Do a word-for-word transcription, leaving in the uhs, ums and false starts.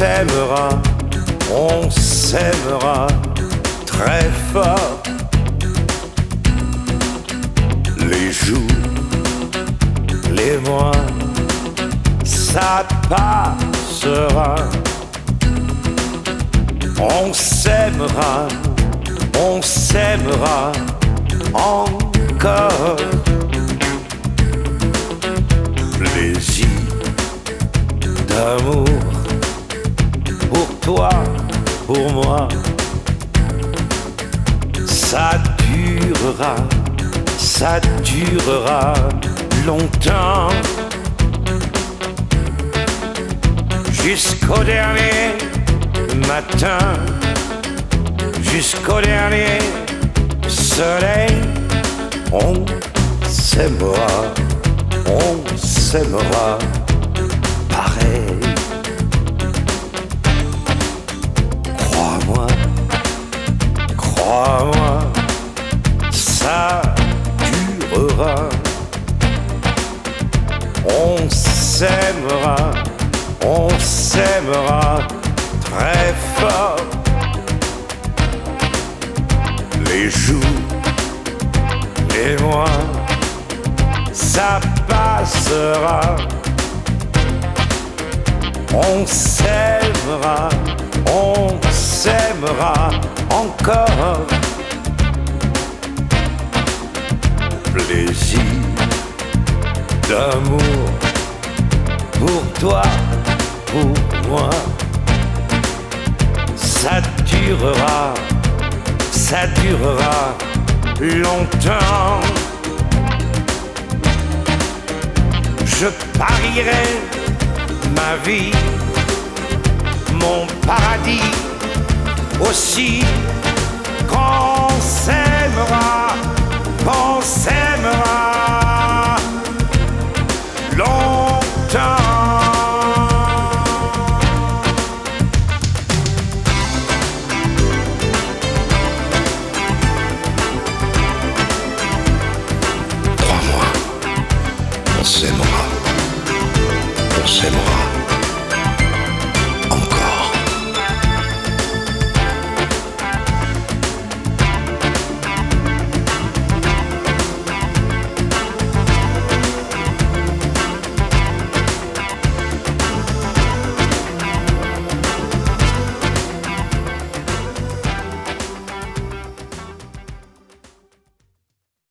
s'aimera, on s'aimera très fort. Les jours, les mois, ça passera. On s'aimera, on s'aimera encore. Plaisir d'amour pour toi, pour moi, ça durera, ça durera longtemps. Jusqu'au dernier matin, jusqu'au dernier soleil, on s'aimera, on s'aimera pareil. Crois-moi, crois-moi, ça durera. On s'aimera, on s'aimera très fort. Les jours, les mois, ça passera. On s'aimera, on s'aimera encore. Plaisir d'amour pour toi, pour moi, ça durera, ça durera longtemps. Je parierai ma vie, mon paradis aussi, qu'on s'aimera, qu'on s'aimera longtemps. Crois-moi, on s'aimera, on s'aimera.